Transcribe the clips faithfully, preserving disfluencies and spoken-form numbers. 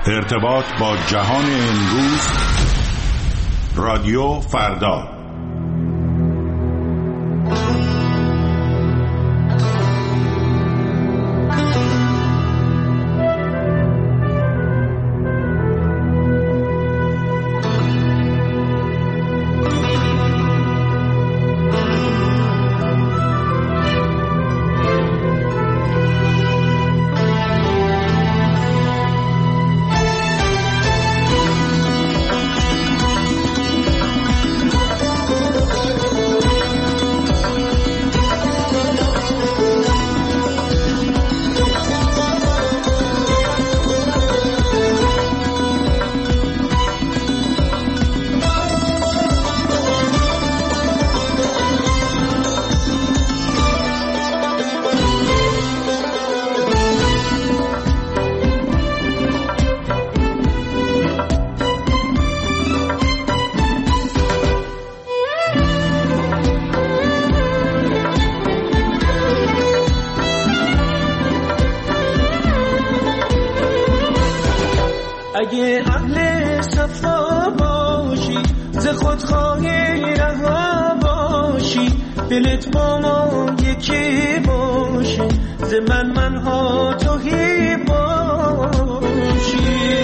ارتباط با جهان امروز، رادیو فردا. اگه اهل صفا باشی، ز خودخواهی رها باشی، دلت با ما یکی باشه، ز من منها توهی باشی.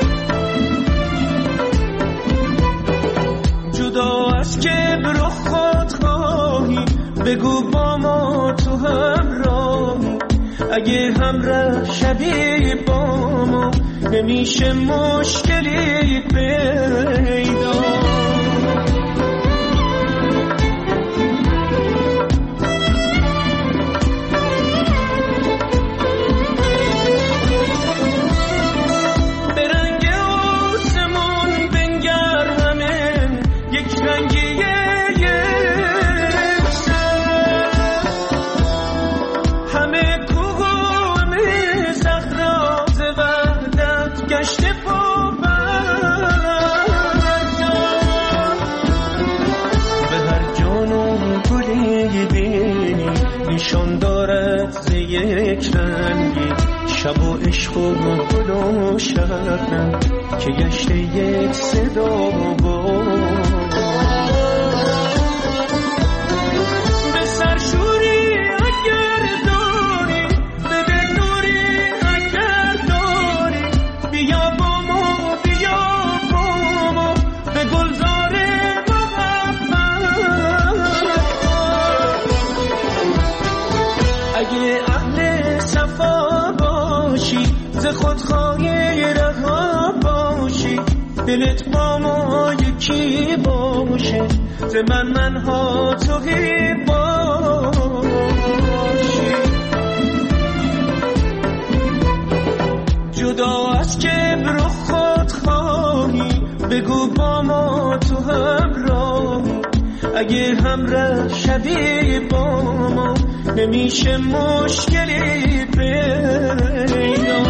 جدا از کبر و خودخواهی، بگو با ما تو همراهی. اگه همراه شبی با ما، نمیشه مشکلی پیدا. به رنگ آسمون بنگر، همه یک رنگیه یک سر، همه کوه و همه صحرا ز وحدت گشته نشان دارد ز یک رنگی، شب و عشق و گل و شبنم که گشته یک صدا بود. به سرشوری اگر داری، به دلنوری اگر داری، بیا با ما بیا با ما به گلزار اگه اهل صفا باشی، ز خودخواهی رها باشی، دلت با ما یکی باشه، ز من منها توهی باشی. جدا از کبر و خودخواهی، بگو با ما تو همراهی. اگه همراه شبی با ما، نمیشه مشکلی پیدا.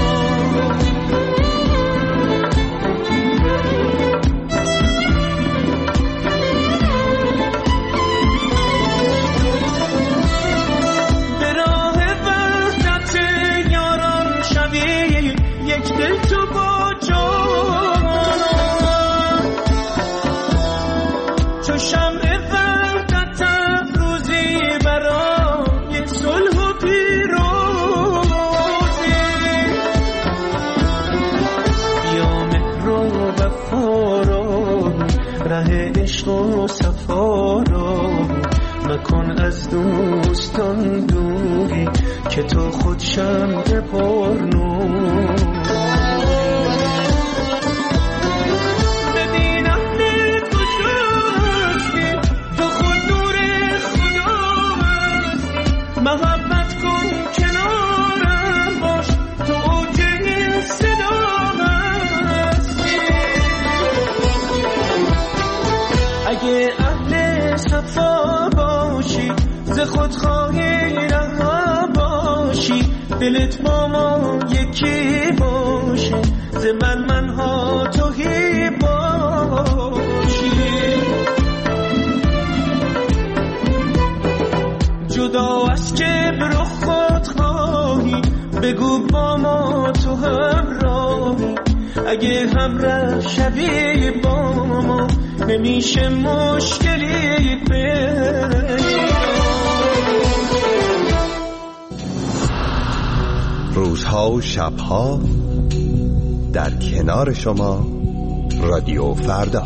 به راه وحدت یاران شبی، یک دل تو با جانان، چو شمع وحدت افروزی برای صلح و پیروزی. بیا مهر و وفا را، ره عشق و صفا را، مکن از دوستان دوری، که تو خود شمع پرنور. محبت کن کنارم باش، تو اوج این صدا هستی. اگه اهل صفا باشی، ز خودخواهی رها باشی، دلت با ما یکی باشه، ز من منها توهی باشی. جدا از کبر و خودخواهی، بگو با ما تو همراهی. اگه همراه شوی با ما نمیشه مشکلی پیدا. روزها و شبها در کنار شما رادیو فردا.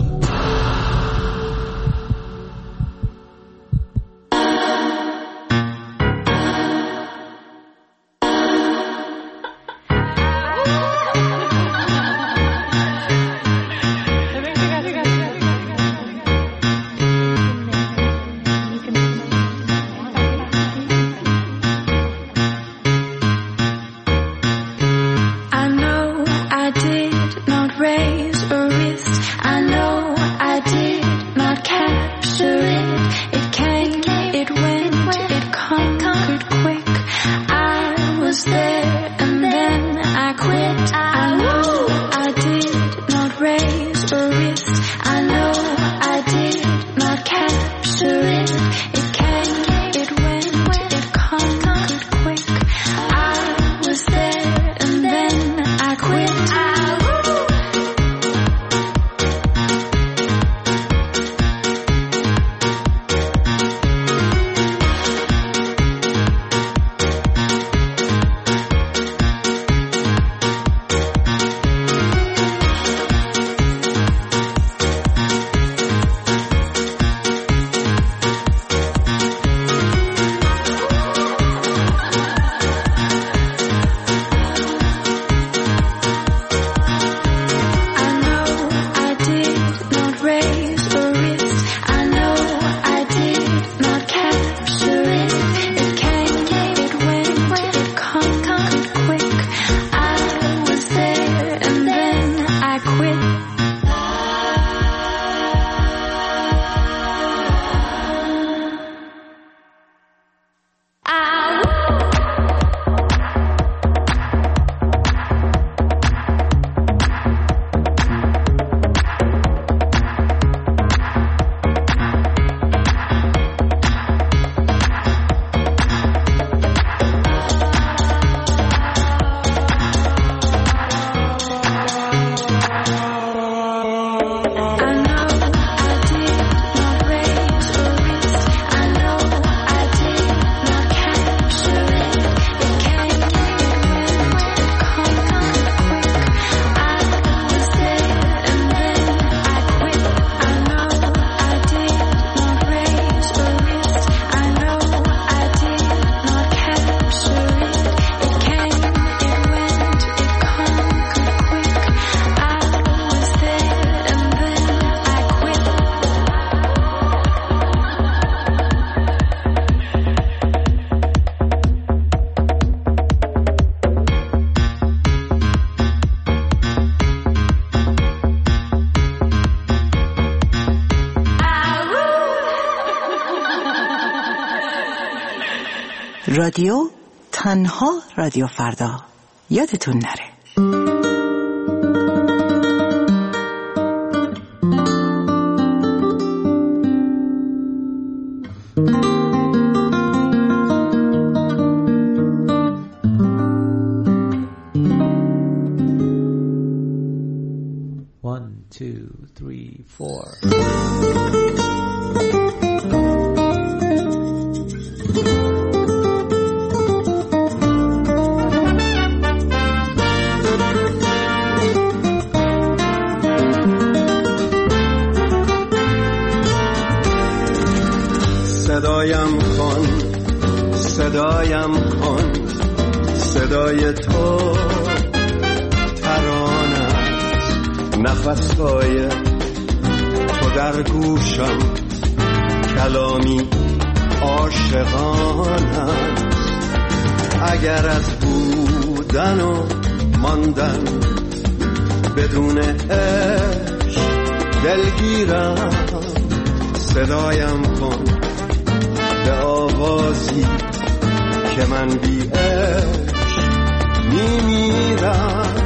رادیو تنها رادیو فردا، یادتون نره. One, two, three, four. صدایم کن صدایم کن صدای تو ترانه است، نفسهای تو در گوشم کلامی عاشقانه است. اگر از بودن و ماندن بدون عشق دلگیرم، صدایم کن به آوازی که من بی عشق میمیرم.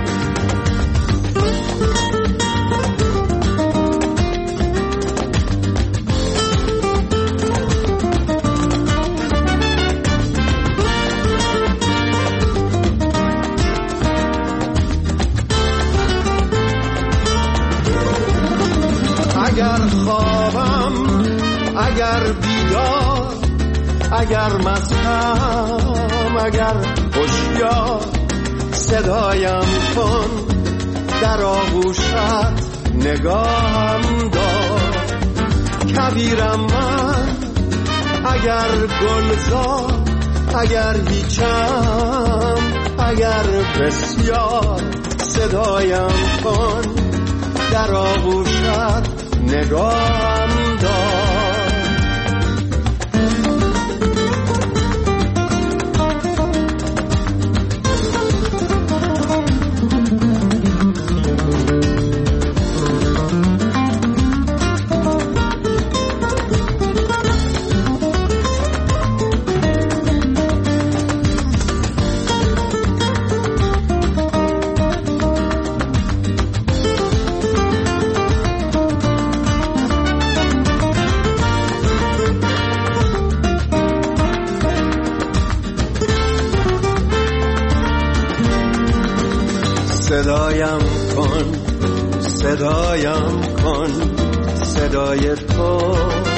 اگر خوابم اگر بیدار اگر مستم اگر هوشیار صدایم کن در آغوشت نگاهم دار کبیرم من اگر گلزار اگر هیچم اگر بسیار صدایم کن در آغوشت نگاهم دار صدایم کن صدایم کن صدای تو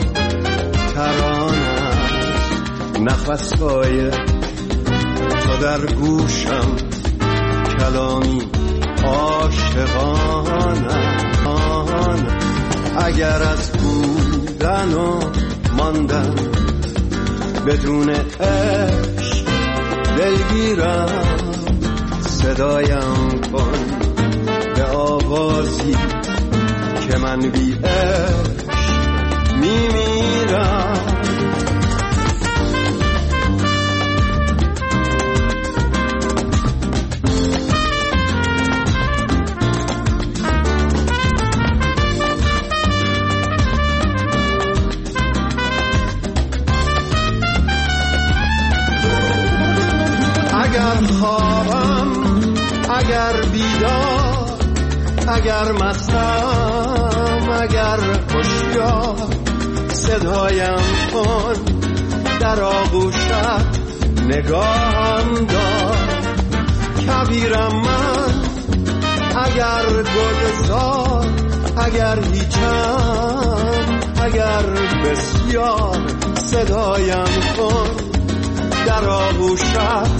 ترانه نفس‌های تو در گوشم کلامی عاشقانه اگر از بودن و ماندن بدون عشق دلگیرم صدایم کن به آوازی که من بی عشق میمیرم اگر خوابم اگر بیدار اگر مستم اگر هوشیار صدایم کن در آغوشت نگاهم دار کبیرم من اگر گلزار اگر هیچم اگر بسیار صدایم کن در آغوشت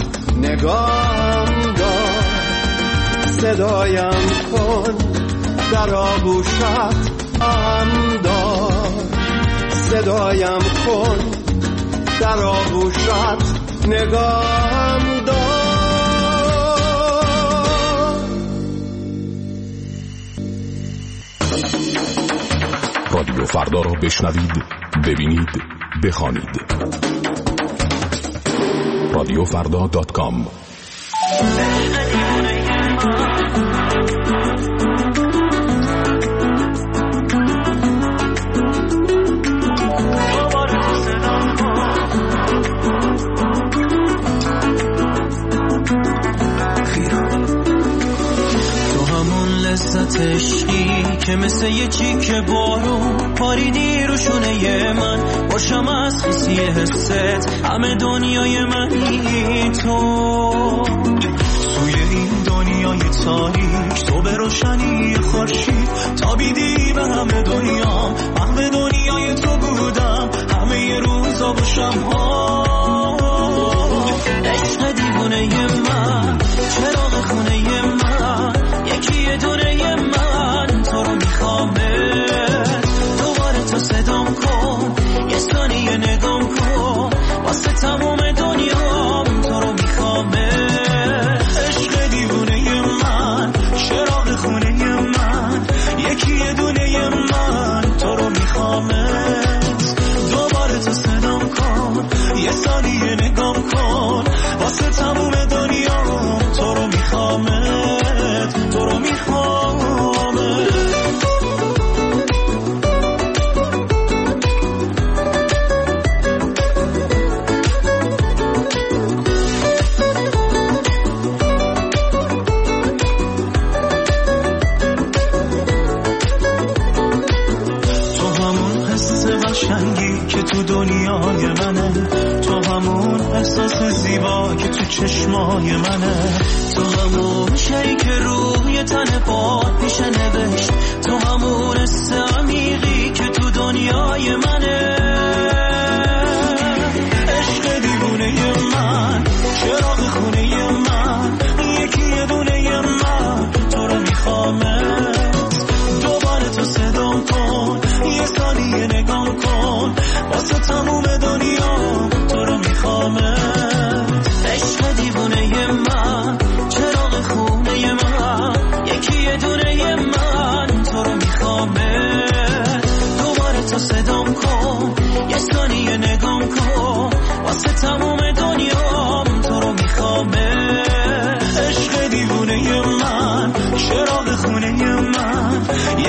نگاهم دار صدایم کن در آغوشت هم دار صدایم کن در آغوشت نگاهم دار رادیو فردا را بشنوید، ببینید، بخوانید. رادیو فردا دات کام. لذت عشقی که مثل یه چیک بارون پاریدی رو شونه من باشم از خیسی حست همه دنیای منی تو توی این دنیای تاریک تو به روشنی خورشید تابیدی به همه دنیا همه دنیای تو بودم همه روزا و شب‌ها عشق دیوونه من چراغ خونه من یکی دونه من تو رو میخوامه دوباره تو صدام کن یه ثانیه نگام کن واسه تموم دنیام تو رو میخوامه عشق دیوونه من چراغ خونه من یکی دونه من تو رو میخوامه دوباره تو صدام کن یه ثانیه نگام کن واسه تموم دنیام تو رو میخوامه تو رو میخوامه تو همون حس قشنگی که تو دنیای منه تو همون احساس زیبا که تو چشمای منه تو همون شی که روی تن پاد میشه نوشت تو همون حس عمیقی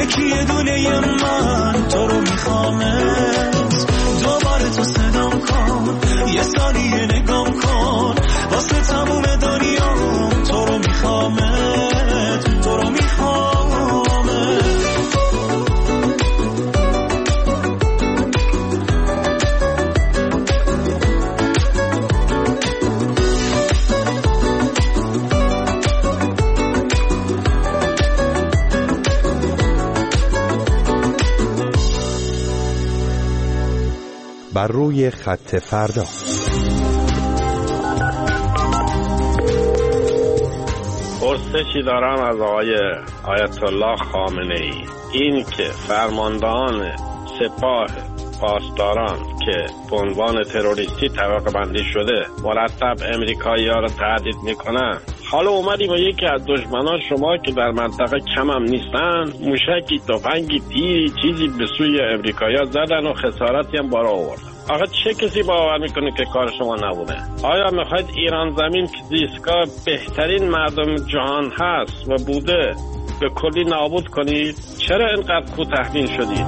یکی دونه من تو رو میخوامت دوباره تو صدام کن یه ثانیه نگام کن واسه تموم دنیا تو رو میخوامت تو رو میخوامت بر روی خط فردا. پرسشی دارم از آقای آیت الله خامنه ای، این که فرماندهان سپاه پاسداران که به عنوان تروریستی طبقه بندی شده مرتب امریکایی ها رو تهدید میکنن، حالا اومدیم و یکی از دشمنان شما که در منطقه کم هم نیستن موشکی تفنگی تیری چیزی به سوی امریکایی ها زدن و خسارتی هم بارا آوردن. آخه چه کسی باور میکنه که کار شما نبوده؟ آیا میخواید ایران زمین که زیستگاه بهترین مردم جهان هست و بوده به کلی نابود کنید؟ چرا اینقدر کوتاه‌بین شدید؟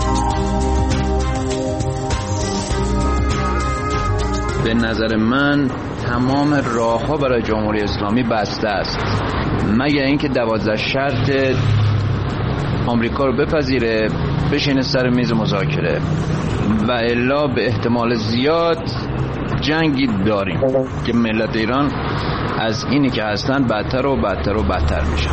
به نظر من تمام راه‌ها برای جمهوری اسلامی بسته است، مگر اینکه دوازده شرط آمریکا رو بپذیره بشینه سر میز مذاکره، و الا به احتمال زیاد جنگی داریم که ملت ایران از اینی که هستن بدتر و بدتر و بدتر میشن.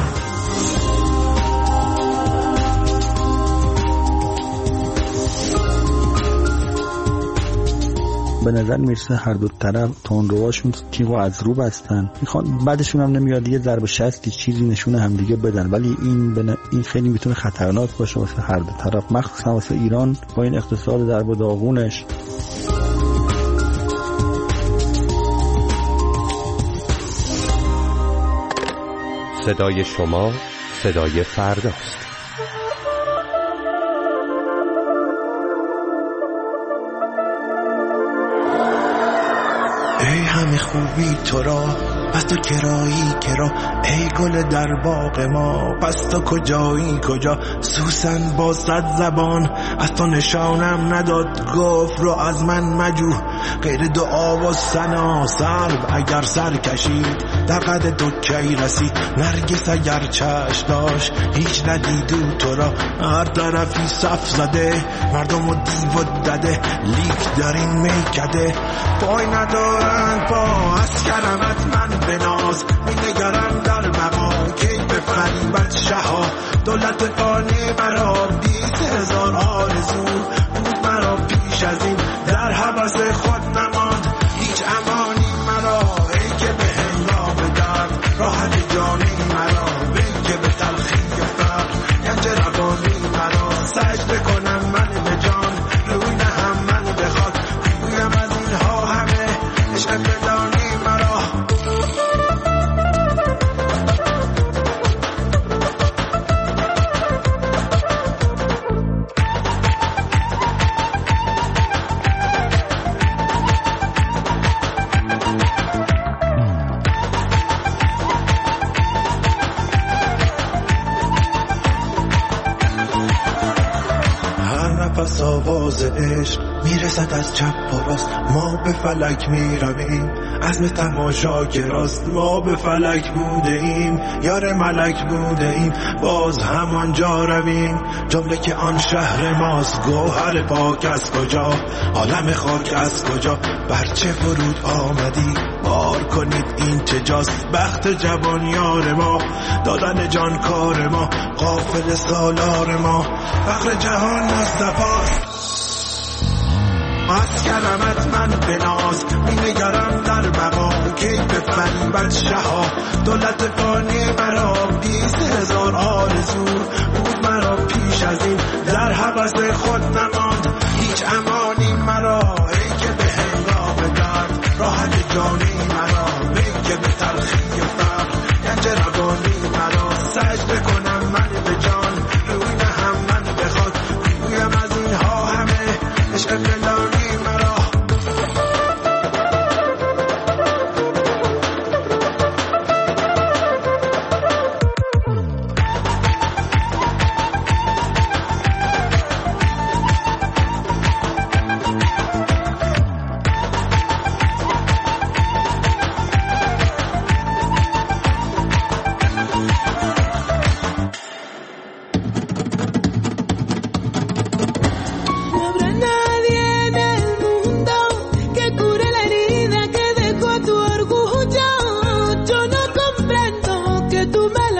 به نظر میرسه هر دو طرف تندروهاشون تیغو از رو بستن، میخوان بعدشون هم نمیاد یه ضربه شستی چیزی نشونه هم دیگه بدن، ولی این بنا... این خیلی میتونه خطرناک باشه واسه هر دو طرف، مخصوصا واسه ایران با این اقتصاد ضرب و داغونش. صدای شما صدای فرداست. ای همه خوبی تو را پس تو کرایی کرا، ای گل در باغ ما پس تو کجایی کجا، سوسن با صد زبان از تو نشانم نداد، گفت رو از من مجو غیر دعا و ثنا، سرو اگر سر کشید در قد تو کی رسید، نرگس اگر چشم داشت هیچ ندیدو تو را، هر طرفی صف زده مردم و دیو و دده، لیک دارین میکده پای ندارن پا، از کرمت من بناز می نگرم در بقا، کی به فریبت شها دولت فانی مرا، بیت هزار آرزو بود مرا پیش از این، در حوث خود نماند هیچ امانی مرا، ای که به هنگام درد راحت جانی مرا، ای که به تلخی فقر گنج روانی مرا، سجده کنم من به جان روی نهم من بخواد، بگویم از اینها همه عشق بدانی مرا. پس آواز عشق میرسد از چپ و راست، ما به فلک میرویم عزم تماشا که راست، ما به فلک بوده ایم یار ملک بوده ایم باز همانجا رویم، جمله که آن شهر ماست، گوهر پاک از کجا عالم خاک از کجا، برچه فرود آمدی بار کنید این چه جاست، بخت جوان یار ما دادن جان کار ما، غافل سالار ما فخر جهان مصطفی، از کرمت من بناز می نگرم در بقا، کی به فریبت شها دولت فانی مرا، بیست هزار آرزو بود مرا پیش از این، در حوث خود نماند هیچ امانی مرا، ای که به هنگام درد راحت جانی مرا، ای که به تلخی فقر گنج روانی مرا، سجده کنم من به جان روی نهم من بخواد، بگویم از اینها همه عشق فلانی مرا.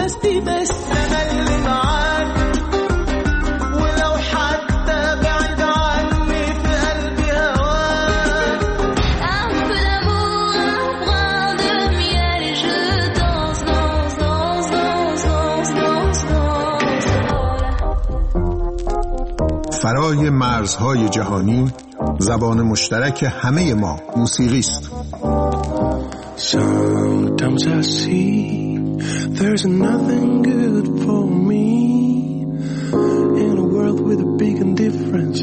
بودستي بس أنا اللي معاك ولو حتى بعيد عني في قلبي هواك. Un peu d'amour, un brin de miel et je danse, danse, danse, danse, danse, danse, danse. فرای مرزهای جهانی زبان مشترک همه ما موسیقی است. Sometimes I see there's nothing good for me in a world with a big indifference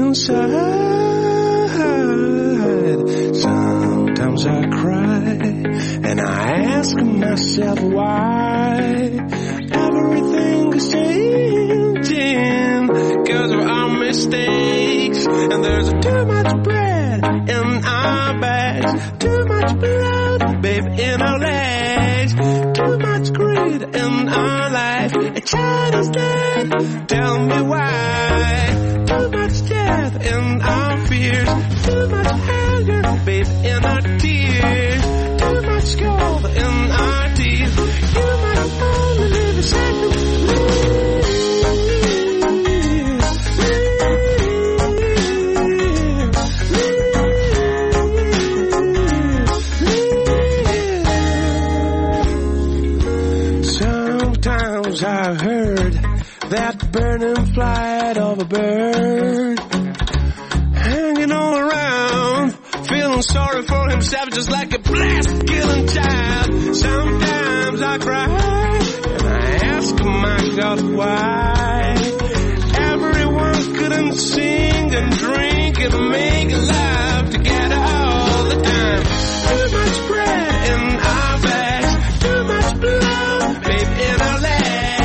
inside. Sometimes I cry and I ask myself why everything is changing because of our mistakes, and there's too much bread in our bags, too much blood, babe, in our legs, too much greed in our life. A child is dead, tell me why. Too much death in our fears, too much anger, babe, in our tears, too much gold in our teeth. You might only live a second. I heard that burning flight of a bird hanging all around, feeling sorry for himself just like a blast-killing child. Sometimes I cry and I ask my God why everyone couldn't sing and drink and make love together all the time. Too much bread in our bags, too much blood, babe, in our legs.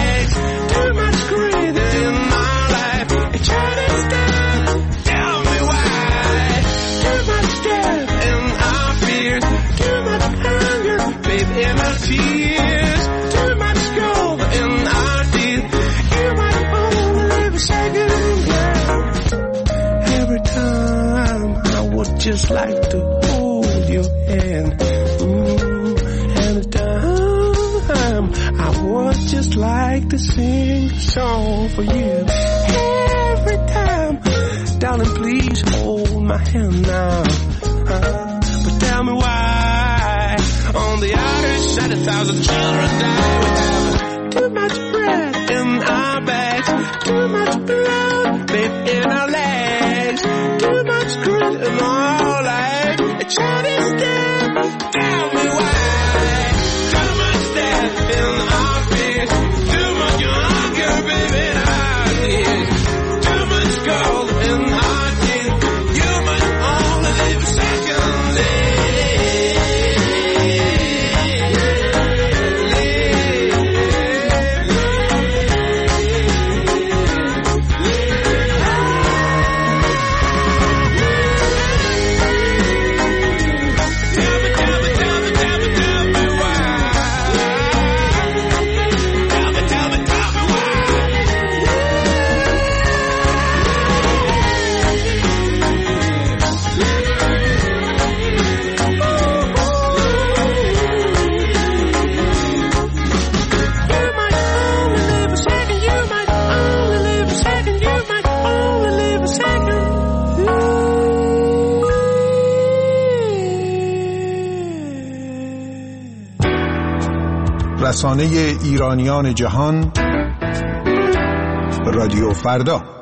Tears, too much gold in our teeth. You might only live a second, girl. Every time I would just like to hold your hand, mm, and the time I would just like to sing a song for you. Every time, darling, please hold my hand now. Uh, but tell me why. On the other side, a thousand children die. We have too much bread in our bags, too much blood, babe, in our legs, too much grit in our life. A child is dead. Tell me why. Too much death in our fears, too much hunger, baby, in our tears, too much gold in our teeth. You must only live a second day. رسانه ایرانیان جهان رادیو فردا.